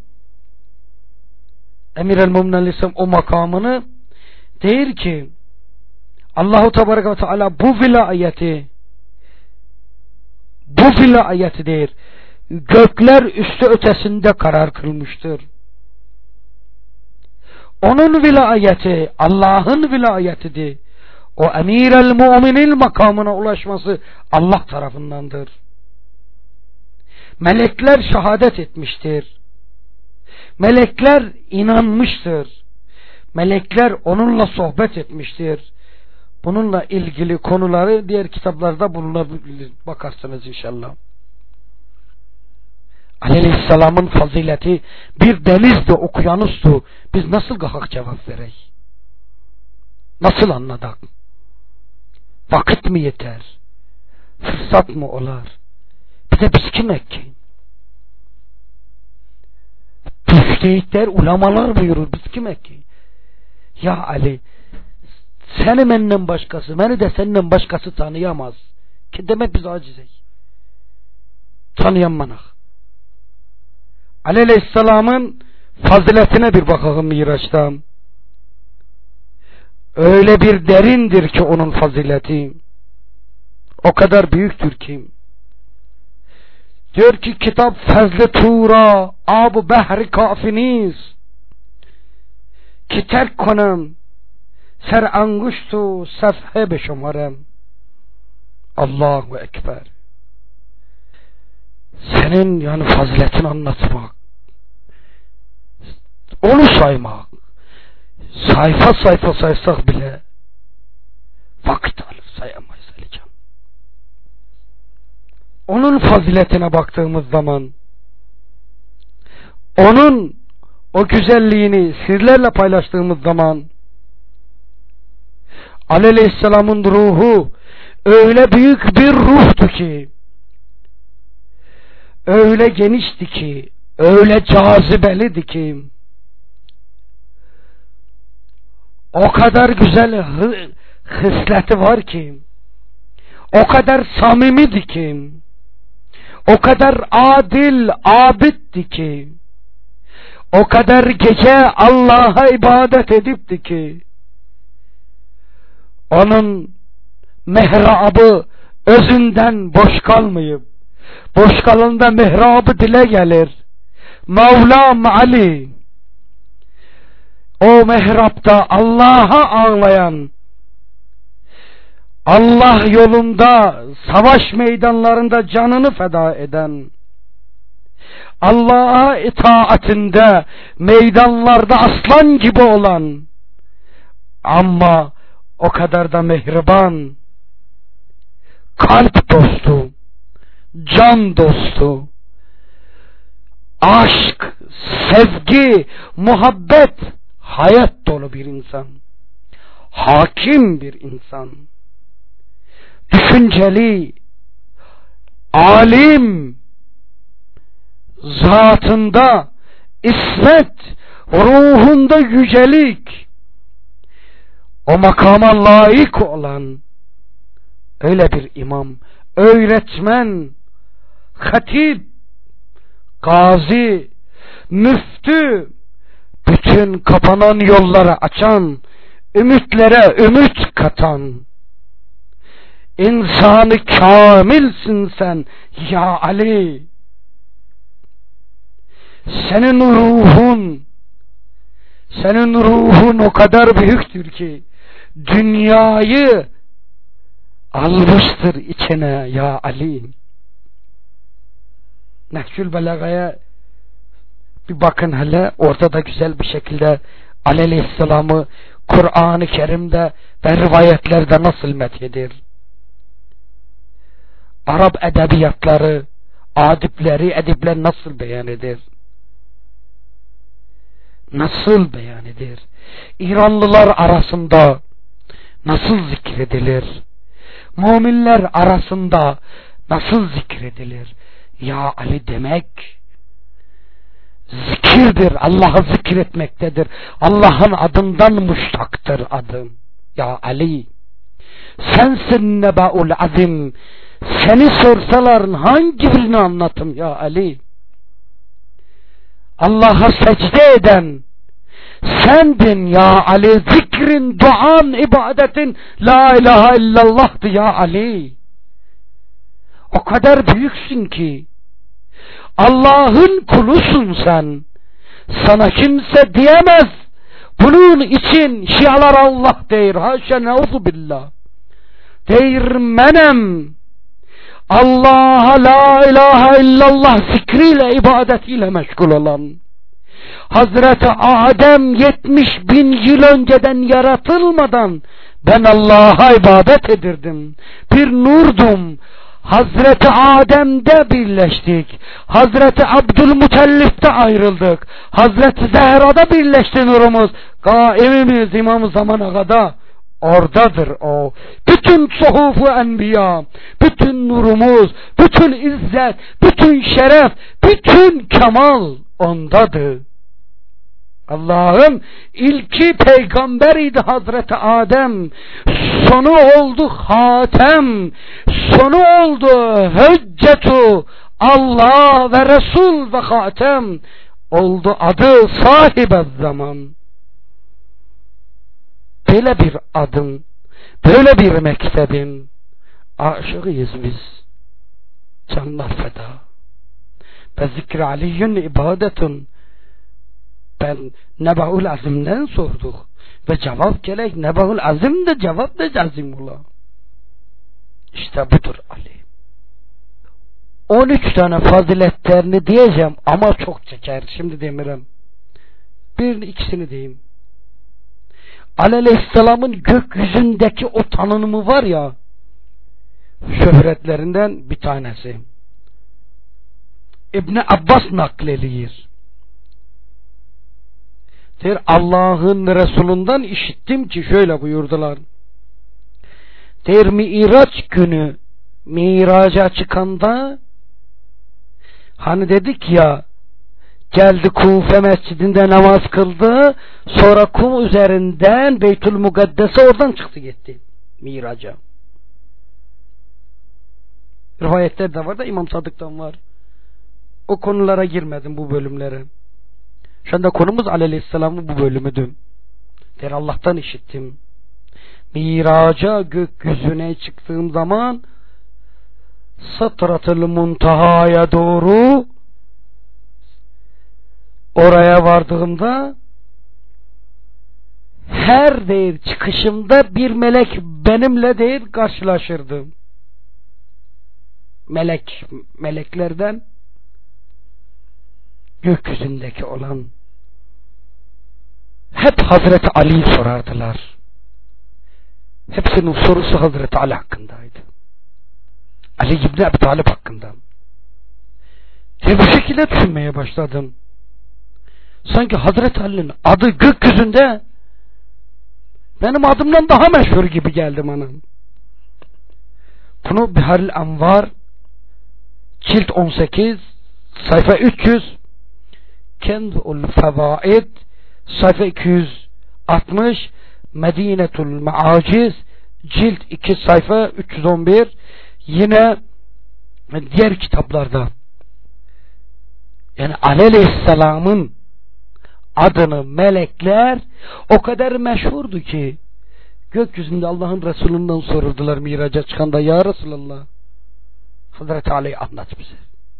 Emir el-Mu'minin Aleyhisselam o makamını der ki Allahu Tebareke ve Teala bu vilayeti der gökler üstü ötesinde karar kılmıştır. Onun vilayeti Allah'ın vilayetidir. O Emir el-Mu'minin makamına ulaşması Allah tarafındandır. Melekler şehadet etmiştir. Melekler inanmıştır. Melekler onunla sohbet etmiştir. Bununla ilgili konuları diğer kitaplarda bulunabilir. Bakarsınız inşallah. Aleyhisselam'ın fazileti bir denizdi, okyanustu. Biz nasıl kalkak cevap verek? Nasıl anladık? Vakit mi yeter? Fırsat mı olar? Bir de biz kimek ki? Müştehitler, ulamalar buyurur. Biz kimek ki? Ya Ali, seni menden başkası, beni de senden başkası tanıyamaz. Ki demek biz acizek. Tanıyamanak. Ali Aleyhisselam'ın faziletine bir bakalım Miraç'ta. Öyle bir derindir ki onun fazileti. O kadar büyüktür ki. Diyor ki kitap Fezl-i Tura Ab-ı Behri Kafiniz ki terk konam ser anguştu sefhe beşumarem. Allahu Ekber. Senin yani faziletini anlatmak, onu saymak, sayfa sayfa saysak bile vakit alır, sayamayız Alican. Onun faziletine baktığımız zaman onun o güzelliğini sizlerle paylaştığımız zaman Ali Aleyhisselam'ın ruhu öyle büyük bir ruhtu ki, öyle genişti ki, öyle cazibeliydi ki, o kadar güzel hisleti var ki, o kadar samimiydi ki, o kadar adil, abiddi ki, o kadar gece Allah'a ibadet edipti ki, onun mihrabı özünden boş kalmayıp, boş kalında mihrabı dile gelir. Mevlam Ali, o mihrapta Allah'a ağlayan, Allah yolunda, savaş meydanlarında canını feda eden, Allah'a itaatinde meydanlarda aslan gibi olan, ama o kadar da mehriban, kalp dostu, can dostu, aşk, sevgi, muhabbet, hayat dolu bir insan, hakim bir insan, düşünceli, alim, zatında ismet, ruhunda yücelik, o makama layık olan öyle bir imam, öğretmen, hatip, gazi, müftü, bütün kapanan yolları açan, ümitlere ümit katan, insanı kamilsin sen ya Ali. Senin ruhun o kadar büyüktür ki dünyayı almıştır içine ya Ali. Nehcül Belaga'ya bir bakın hele, orada da güzel bir şekilde Ali Aleyhisselam'ı Kur'an-ı Kerim'de ve rivayetlerde nasıl methedir. Arap edebiyatları, edipler nasıl beyan eder? Nasıl beyan eder? İranlılar arasında nasıl zikredilir? Müminler arasında nasıl zikredilir? Ya Ali demek zikirdir, Allah'ı zikretmektedir. Allah'ın adından muştaktır adım. Ya Ali, sensin nebaul azim. Seni sorsalar hangi birini anlatım ya Ali? Allah'a secde eden sendin ya Ali. Zikrin, duan, ibadetin la ilahe illallah'tı ya Ali. O kadar büyüksün ki, Allah'ın kulusun sen. Sana kimse diyemez, bunun için Şialar Allah deyir. Haşa neuzu billah. Deyir menem Allah'a la ilahe illallah zikriyle, ibadetiyle meşgul olan, Hazreti Adem 70.000 yıl önceden yaratılmadan ben Allah'a ibadet edirdim. Bir nurdum. Hazreti Adem'de birleştik. Hazreti Abdülmutellif'te ayrıldık. Hazreti Zehra'da birleşti nurumuz. Kaimimiz İmam-ı Zaman Aga'da oradadır o. Bütün suhufu enbiya, bütün nurumuz, bütün izzet, bütün şeref, bütün kemal ondadır. Allah'ım ilki peygamberiydi Hazreti Adem, sonu oldu hatem, sonu oldu hüccetu Allah ve Resul ve hatem, oldu adı sahibi zaman. Böyle bir adım, böyle bir mektebin aşığıyız biz. Canlar feda. Ve zikri aliyyün ibadetun. Ben Nebaul Azim'den sorduk ve cevap gerek. Nebaul Azim de cevap da Azimullah. İşte budur Ali. 13 tane faziletlerini diyeceğim ama çok çeker. Şimdi demirim. Birini ikisini diyeyim. Ali Aleyhisselam'ın gökyüzündeki o tanınımı var ya, şöhretlerinden bir tanesi. İbni Abbas naklediyor. Der Allah'ın Resulünden işittim ki şöyle buyurdular. Der Miraç günü Miraç'a çıkanda hani dedik ya, geldi Kufe mescidinde namaz kıldı, sonra kum üzerinden Beytül Mukaddes'e oradan çıktı gitti Miraç'a. Rivayetler de var da İmam Sadık'tan var. O konulara girmedim, bu bölümlere. Şu anda konumuz Aleyhisselam'ın bu bölümüdür. Der Allah'tan işittim. Miraç'a gökyüzüne çıktığım zaman Sıtratul Muntaha'ya doğru oraya vardığımda her değil çıkışımda bir melek benimle değil karşılaşırdı. Meleklerden gökyüzündeki olan hep Hazreti Ali'yi sorardılar. Hepsinin sorusu Hazreti Ali hakkındaydı. Ali İbni Ebi Talib hakkında. Bu şekilde düşünmeye başladım. Sanki Hazreti Ali'nin adı gökyüzünde benim adımdan daha meşhur gibi geldi bana. Bunu Biharil Envar cilt 18 sayfa 300, Kenzul Fevaid sayfa 260, Medinetul Meaciz cilt 2 sayfa 311, yine diğer kitaplarda yani Aleyhisselam'ın adını melekler o kadar meşhurdu ki gökyüzünde Allah'ın Resulü'nden sorurdular Miraç'a çıkanda, ya Resulallah, Hazreti Ali'yi anlat bize.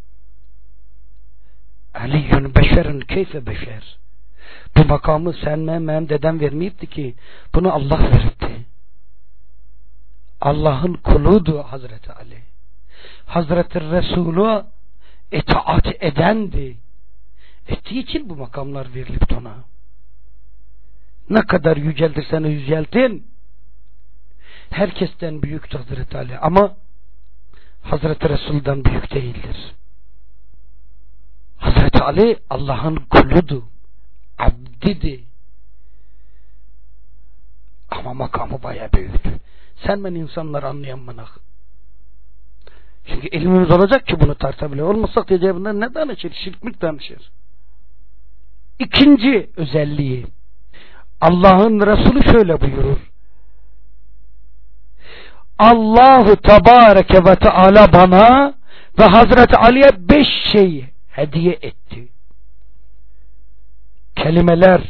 Aliyyün beşerün keyfe beşer. Bu makamı sen benim dedem vermeyipti ki, bunu Allah veripti. Allah'ın kuludu Hazreti Ali. Hazreti Resulü itaat edendi. Ettiği için bu makamlar verilip ona. Ne kadar yüceltirsen yüceltin, herkesten büyüktür Hazreti Ali, ama Hazreti Resul'den büyük değildir. Hazreti Ali Allah'ın kuludu, abdidi, ama makamı bayağı büyüktü. Sen ben insanlar anlayamanak. Çünkü ilmimiz olacak ki bunu tartabilir. Olmasak diyeceğinden ne danışır? Şirklik danışır. İkinci özelliği, Allah'ın Resulü şöyle buyurur. Allahu Tebareke ve Teala bana ve Hazreti Ali'ye 5 şey hediye etti. Kelimeler,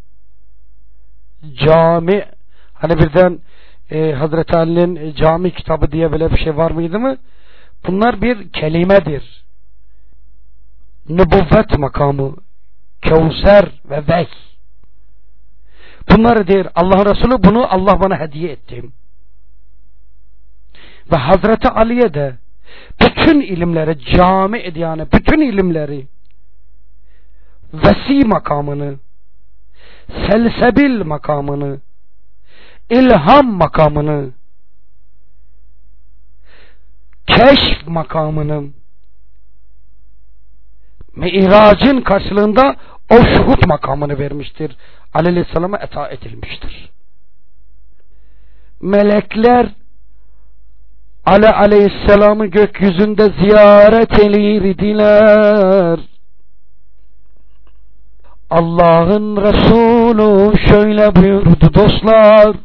cami, hani birden Hazreti Ali'nin cami kitabı diye böyle bir şey var mıydı mı? Bunlar bir kelimedir. Nübüvvet makamı, Kevser ve Veh. Bunları der Allah Resulü, bunu Allah bana hediye etti. Ve Hazreti Ali'ye de bütün ilimleri cami ediyane, bütün ilimleri, vesi makamını, selsebil makamını, ilham makamını, keşf makamını, Mi'rac'ın karşılığında o şuhud makamını vermiştir. Aleyhisselam'a itaat edilmiştir. Melekler Ali Aleyhisselam'ı gökyüzünde ziyaret edildiler. Allah'ın Resulü şöyle buyurdu dostlar.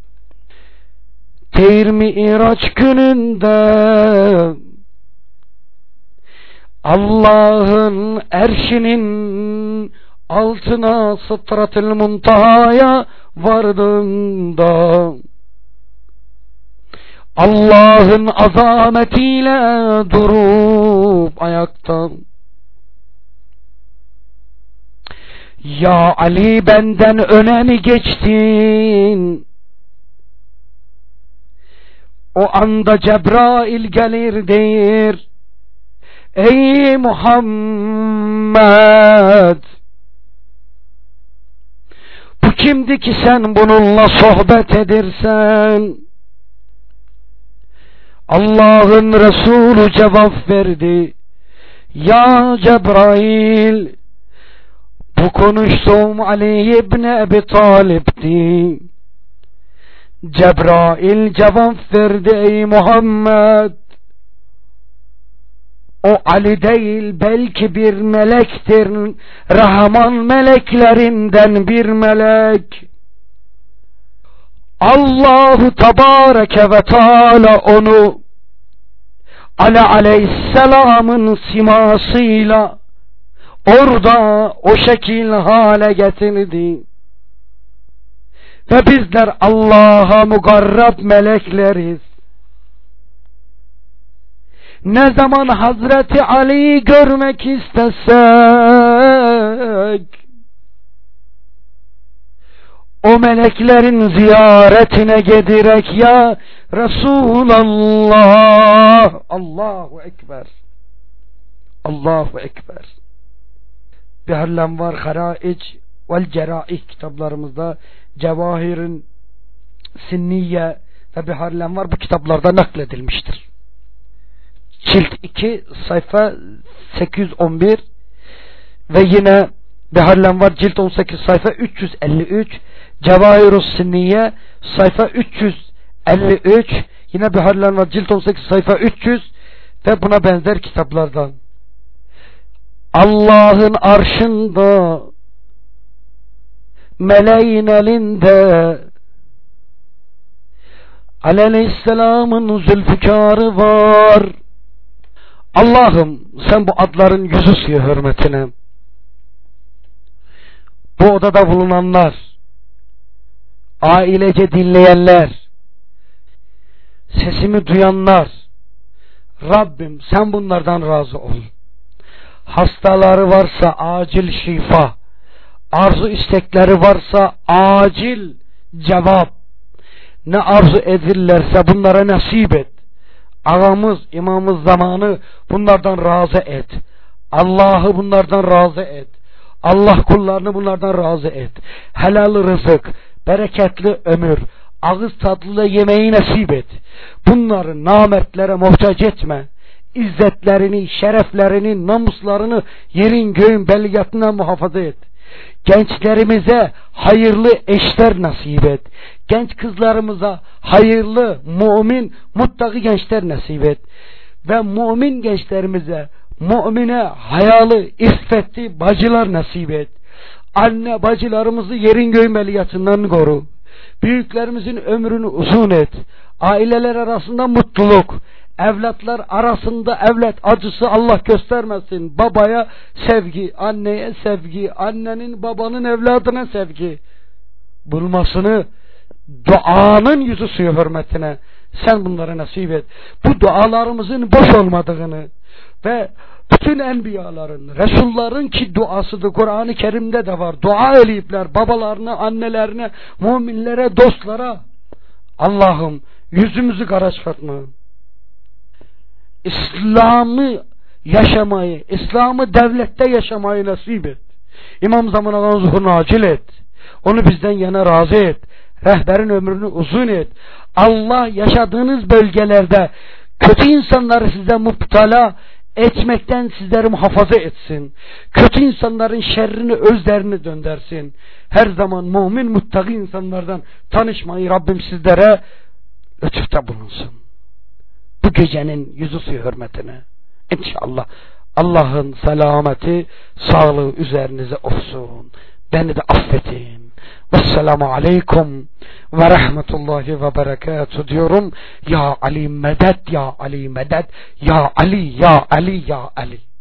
Mi'raç gününde Allah'ın erşinin altına Sıtratul Muntaha'ya vardığında Allah'ın azametiyle durup ayakta, ya Ali benden öne mi geçtin? O anda Cebrail gelir der, ey Muhammed, bu kimdi ki sen bununla sohbet edersen? Allah'ın Resulü cevap verdi, ya Cebrail, Bu konuştuğum Ali İbni Ebi Talib'di. Cebrail cevap verdi: ey Muhammed, o Ali değil, belki bir melektir, Rahman meleklerinden bir melek. Allahu Tebareke ve Teala onu Ali Aleyhisselam'ın simasıyla orada o şekil hale getirdi. Ve bizler Allah'a mukarrab melekleriz. Ne zaman Hazreti Ali'yi görmek istesek, o meleklerin ziyaretine giderek ya Resulallah, Allahu Ekber, Allahu Ekber. Biharlen var Haraic vel Ceraih kitaplarımızda, Cevahir'in Sinniye ve Biharlen var, bu kitaplarda nakledilmiştir. Cilt 2 sayfa 811 ve yine Biharlen var cilt 18 sayfa 353, Cevahirus Sinniye sayfa 353, yine Biharlen var cilt 18 sayfa 300 ve buna benzer kitaplardan. Allah'ın arşında, meleğin elinde Aleyhisselam'ın zülfikarı var. Allah'ım sen bu adların yüzü suyu hürmetine bu odada bulunanlar, ailece dinleyenler, sesimi duyanlar, Rabbim sen bunlardan razı ol. Hastaları varsa acil şifa, arzu istekleri varsa acil cevap, ne arzu edirlerse bunlara nasip et. Ağamız, imamız zamanı bunlardan razı et. Allah'ı bunlardan razı et. Allah kullarını bunlardan razı et. Helal rızık, bereketli ömür, ağız tadlı yemeği nasip et. Bunları namertlere muhtaç etme. İzzetlerini, şereflerini, namuslarını yerin göğün belligatına muhafaza et. Gençlerimize hayırlı eşler nasip et. Genç kızlarımıza hayırlı, mümin, muttaki gençler nasip et. Ve mümin gençlerimize mümine hayalı, iffetli bacılar nasip et. Anne bacılarımızı yerin göğün belligatından koru. Büyüklerimizin ömrünü uzun et. Aileler arasında mutluluk, evlatlar arasında evlat acısı Allah göstermesin. Babaya sevgi, anneye sevgi, annenin babanın evladına sevgi bulmasını, duanın yüzü suyu hürmetine sen bunlara nasip et. Bu dualarımızın boş olmadığını ve bütün enbiyaların, Resulların ki duasıdır, Kur'an-ı Kerim'de de var. Dua eleyipler babalarına, annelerine, müminlere, dostlara. Allah'ım yüzümüzü kara çıkartma. İslam'ı yaşamayı, İslam'ı devlette yaşamayı nasip et. İmam zamanından zuhurunu acil et. Onu bizden yana razı et. Rehberin ömrünü uzun et. Allah yaşadığınız bölgelerde kötü insanları size müptela etmekten sizleri muhafaza etsin. Kötü insanların şerrini özlerine döndersin. Her zaman mümin muttaki insanlardan tanışmayı Rabbim sizlere lütufta bulunsun. Bu gecenin yüzü suyu hürmetine İnşallah Allah'ın selameti, sağlığı üzerinize olsun. Beni de affetin. Vesselamu aleyküm ve rahmetullahi ve berekatuhu diyorum. Ya Ali medet, ya Ali medet, ya Ali, ya Ali, ya Ali.